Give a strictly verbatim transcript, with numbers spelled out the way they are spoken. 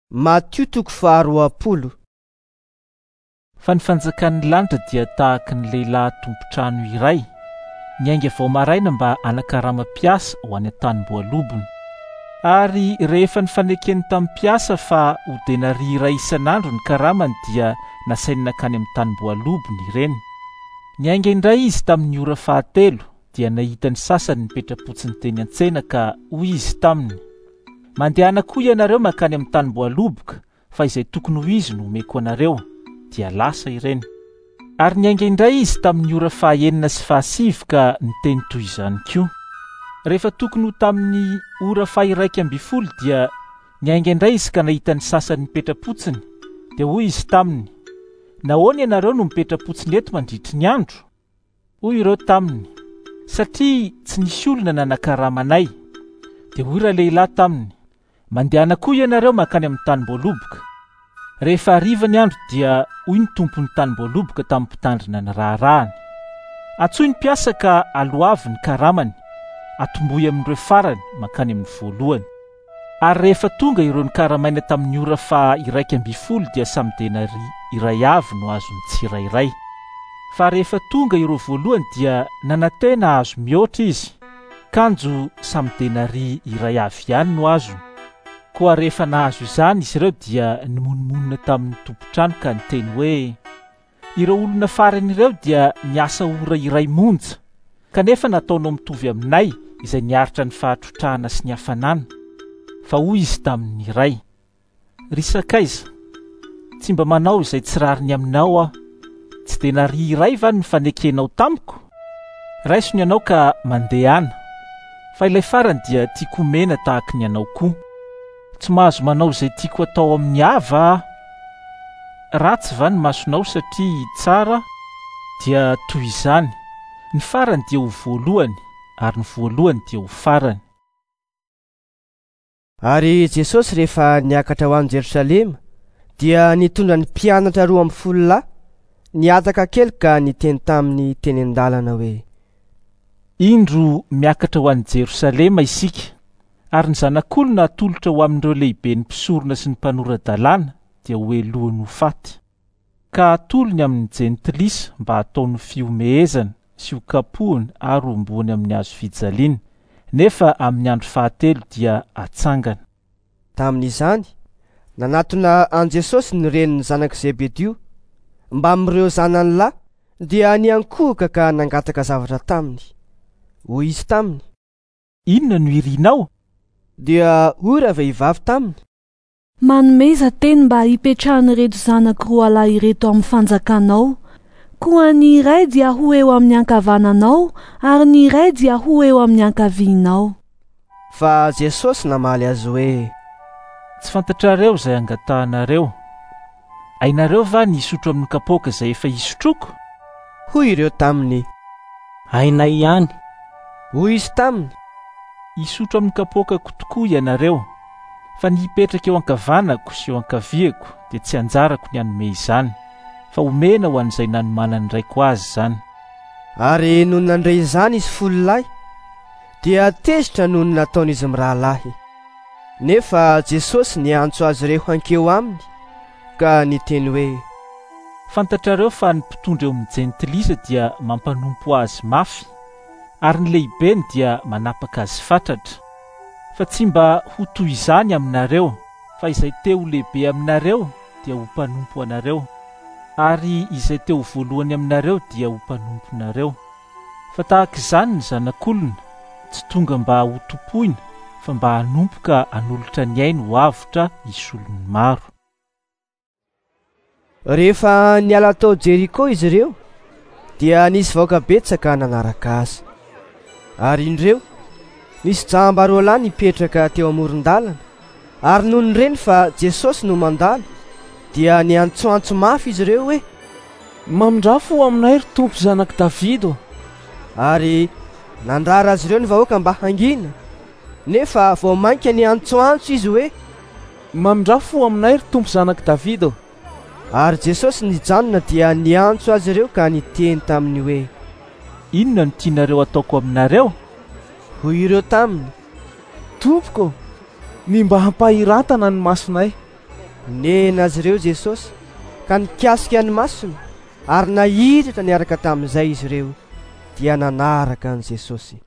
Matio toko faharoapolo. Fa ny fanjakan'ny lanitra dia tahaka ny lehilahy tompo-trano iray, niainga vao maraina mba hanakarama-piasa ho any an-tanimboalobony. Ary rehefa nifanekeny tamin'ny piasa fa ho denari iray isan'andro ny karamany dia nasainy nakany amin'ny tanimboalobony ireny. Niainga indray izy tamin'ny ora fahatelo dia nahita ny sasany nipetrapotsiny teny an-tsena ka hoy izy taminy: "Mandehana koa ianareo makany amin'ny tanimboaloboka, fa izay tokony ho izy no omeko anareo." Dia lasa ireny. Ary niainga indray izy tamin'ny ora fahaenina sy fahasivy ka niteny toy izany koa. Rehefa tokony ho tamin'ny ora fahiraika amby folo dia niainga indray izy ka nahita ny sasany nipetrapotsiny, dia hoy izy taminy: "Nahoana ianareo no mipetrapotsiny eto mandritry ny andro?" Hoy ireo taminy: "Satria tsy nisy olona nanakaramanay." Dia hoy ralehilahy taminy: "Mandehana koa ianareo makany amin'ny tanimboaloboka." Rehefa hariva ny andro dia hoy ny tompon'ny tanimboaloboka tamin'ny mpitandrina ny raharahany: "Antsoy ny mpiasa ka aloavy ny karamany, atombohy amin'ireo farany makany amin'ny voalohany." Ary rehefa tonga ireo nikaramaina tamin'ny ora faha iraika amby folo dia samy denari iray avy no azony tsirairay. Fa rehefa tonga ireo voalohany dia nanantena azo mihoatra izy, kanjo samy denari iray avy ihany no azony. Koa rehefa nahazo izany izy ireo dia nimonmonina tamin'ny tompo-trano ka niteny hoe: "Ireo olona farany ireo dia niasa ora iray monja, kanefa nataonao mitovy aminay izay niaritra ny fahatrotrahana sy ny hafanana." Fa hoy izy tamin'ny iray: "Ry sakaiza, tsy mba manao izay tsy rariny aminao aho. Tsy denari iray va ny fanekenao tamiko? Raisiny ianao ka mandehana, fa ilay farany dia tiako omena tahaka ny anao koa. Tsy mahazo manao izay tiako atao amin'ny hava. Ratsy va ny masonao satria tsara?" Dia toy izany, ny farany dia ho voalohany, ary ny voalohany dia ho farany. Ary Jesosy rehefa niakatra ho any Jerosalema dia nitondra ny mpianatra roa amby folo lahy, niataka kely ka niteny tamin'ny teny an-dalana hoe: "Indro miakatra ho any Jerosalema isika, ary ny zanak'olona atolotra ho amin'ireo lehiben'ny mpisorona sy ny mpanora-dalàna dia hoelohany ho faty, ka atolony amin'ny jentilisa mba ataony fiomehezana sy ho kapohany ary omboany amin'ny hazo fijaliana, nefa amin'ny andro fahatelo dia atsangana." Tamin'izany nanatona an Jesosy ny reniny zanak' Zebedio mba amin'ireo zanany lahy, dia niankohoka ka nangataka zavatra taminy. Hoy izy taminy: "Inona no irianao?" Dia hoy ravehivavy taminy: "Manomeza teny mba hipetrahany ireto zanak' roa lahy ireto amin'ny fanjakanao, koa ny iray dia ho eo amin'ny ankavananao, ary ny iray dia ho eo amin'ny ankavianao." Fa Jesosy namaly azy hoe: "Tsy fantatrareo izay angatahanareo. Ainareo va nisotro amin'ny kapoaka izay efa isotroko?" Hoy ireo taminy: "Hainay ihany." Hoy izy taminy: "Isotro amin'ny kapoakako tokoa ianareo, fa ny hipetraka eo ankavanako sy eo ankaviako dia tsy anjarako ny hanome izany, fa omena ho an'izay nanomanany raiko azy zany." Ary noho nandray izany izy folo lahy, dia tezitra noho ny nataon'izy mirahalahy. Nefa Jesosy niantso azy ireo hankeo aminy ka niteny hoe: "Fantatrareo fa ny mpitondra eo amin'ny jentilisa dia mampanompo azy mafy, ary ny lehibeny dia manapaka azy fatratra. Fa tsy mba ho toy izany aminareo, fa izay teo lehibe aminareo dia ho mpanompo anareo, ary izay teo voalohany aminareo dia ho mpanomponareo. Fa tahaka izany ny zanak'olona, tsy tonga mba ho topoina, fa mba hanompo ka hanolotra ny ainy ho avotra isolony maro." Rehefa niala tao Jeriko izy ireo, dia nisy vahoaka betsaka nanaraka azy. Ary indreo nisy jamba roa lahy nipetraka teo amoron-dalana, ary noho nireny fa Jesosy no mandalo, dia niantsoantso mafy izy ireo hoe: "Mamindrafo aminay ry Tompo, zanak' Davido." Ary nandrara azy ireo ny vahoaka mba hangina, nefa vao mainka niantsoantso izy hoe: "Mamindrafo aminay ry Tompo, zanak' Davido." Ary Jesosy nijanona dia niantso azy ireo ka niteny taminy hoe: "Inona no tianareo ataoko aminareo?" Hoy ireo taminy: "Tompoko, ny mba hampahiratana ny masonay." nena azy ireo Jesosy ka nikasika ny masony ary nahiditra niaraka tamin'izay izy ireo dia nanaraka an' Jesosy.